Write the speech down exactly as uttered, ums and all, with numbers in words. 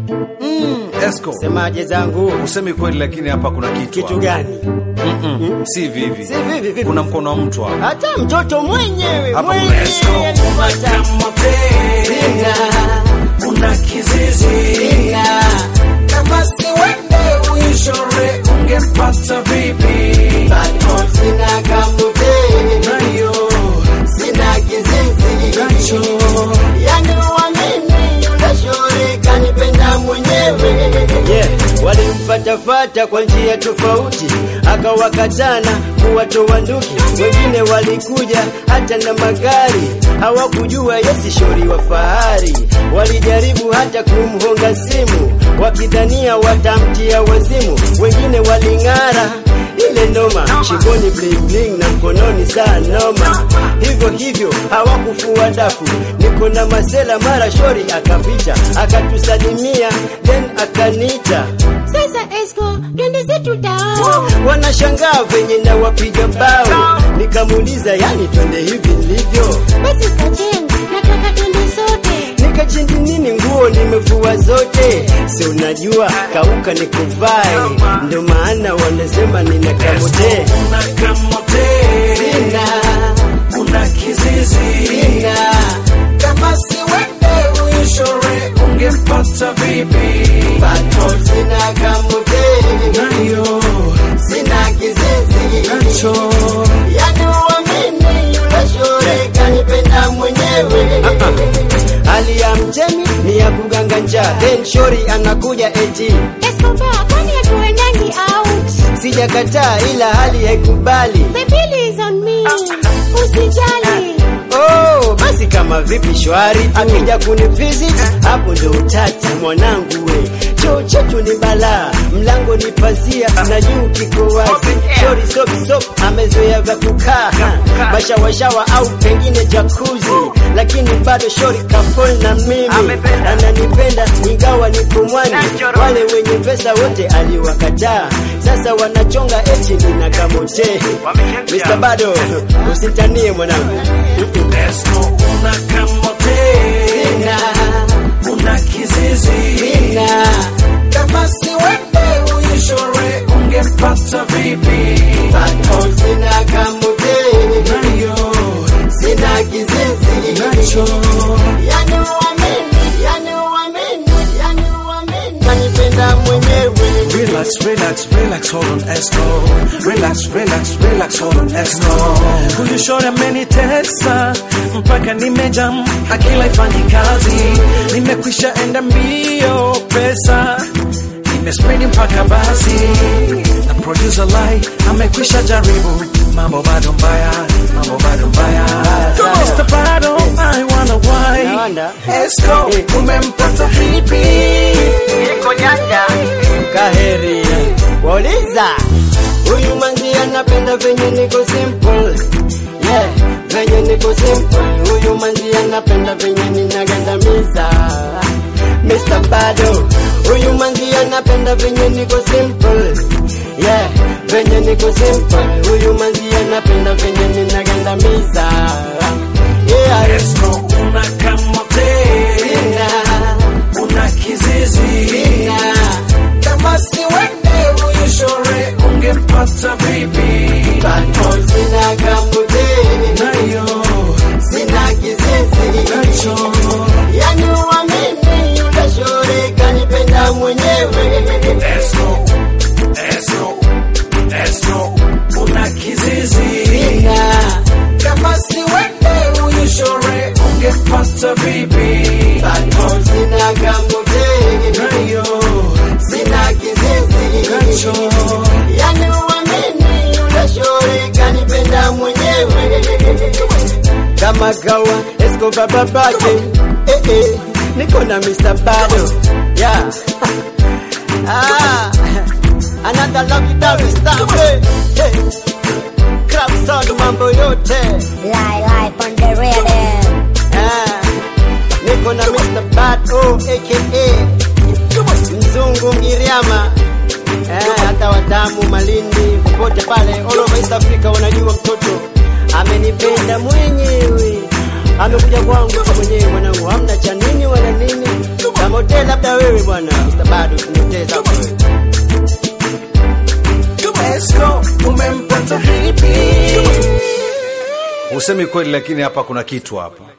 Mm, Esco. Semaje zangu? Usemi kweli lakini hapa kuna kitu. Kitu gani? Mm -mm. Mm? Si vivi. Si vivi vivi. Kuna mkono wa mtu hapa. Hata mtoto mwenyewe hapa mwenyewe. Kuna Esco. Sina. Una kizizi. Sina. Kama si wende uishore ungepata vipi? Bado sina kamute. Nayo. Sina kizizi. Nacho. Yani uamini unashore kanipenda mwenyewe. Yeah, walimfatafata kwa njia tofauti, akawakatana kuwatoa nduki. Wengine walikuja hata na magari, hawakujua yesi shori wa fahari. Walijaribu hata kumhonga simu, wakidhania watamtia wazimu. Wengine waling'ara ile noma, shingoni bling bling na mkononi saa noma. Hivyo hivyo hawakufua dafu, niko na masela mara shori akapita, akatusalimia then akanita. Sasa Esco, twende zetu tao. Wanashangaa venye na wapiga bao, nikamuuliza yani twende hivi nilivyo. Basi kachenga, nataka twende sote. Nikachindi nini nguo nimevua zote, si unajua kauka nikuvae, ndo maana wanasema nina kamote. Una kamote. Sina. Una kizizi. Sina. Kama si wende uishore ungepata vipi? Bado sina kamote. Nayo. Sina kizizi. Nacho. Yani uamini unashore kanipenda mwenyewe. Hali ya mtemi ni ya kuganga njaa, then shori anakuja eti Esco ba, kwani hatuendangi out? sijakataa ila hali haikubali. The bill is on me. Usijali. Oh, basi kama vipi shwari, akija kunivisit hapo ndo utata mwanangu we. Choo chetu ni balaa, mlango ni pazia na juu kiko wazi. Shori sop sop amezoea vya kukaa, mashawashawa au pengine jacuzzi, lakini bado shori kafol na mimi ananipenda ingawa niko mwani. Wale wenye pesa wote aliwakataa, sasa wanachonga eti nina kamote. Mister Bado, usitanie mwanangu. Esco, una kamote. Sina. Una kizizi. Sina. Kama si wende uishore ungepata vipi? Bado sina kamote. Nayo. Sina kizizi. Nacho. Yani uamini, yani uamini, yani uamini kanipenda mwenyewe. Relax, relax, relax, hold on, Esco. Relax, relax, relax, hold on, Esco. Huyu shore amenitesa mpaka nimejam, akila ifanyi kazi. Nimekwisha enda mbio pesa, nimespendi mpaka basi. Na producer lie, amekwisha jaribu, mambo bado mbaya, mambo bado mbaya. Mister Bado, I wonder why. Nawanda. Esco, umempata vipi? Niko nyanda. Kaheri. Wauliza. Huyu manzi anapenda venye niko simple. Yeah, venye niko simple. Huyu manzi anapenda venye ninagandamiza. Mister Bado. Huyu manzi anapenda venye niko simple. Yeah, venye niko simple. Huyu manzi anapenda venye ninagandamiza. Yeah, Esco, una kamote. Sina. Una kizizi. Sina. Kama si wende uishore ungepata vipi? Bado sina kamote. Nayo. Sina kizizi. Nacho. Yani uamini unashore kanipenda mwenyewe. Esco, Esco, Esco, una kizizi. Sina. Kama si wende uishore ungepata vipi? Bado sina kamote. Nayo. Sina kizizi. Nacho. Yani uamini unashore kanipenda mwenyewe. Kama kawa Esco baba bake. Eh eh, niko na Mister Bado. Yeah. Ah. Another love you love stop. Hey. Hey. Crap sound mambo yote. Lie, lie, on the rhythm. Ah. Niko na Mister Bado aka Mzungu Mgiriama. Eh, hata watamu Malindi popote pale all over East Africa wanajua mtoto amenipenda mwenyewe. Amekuja kwangu kwa mwenyewe mwanangu, hamna cha nini wala nini. Kama motel labda wewe bwana Mister Bado kuniteza wewe. Esco umempata hipi? Usemi kweli lakini hapa kuna kitu hapa.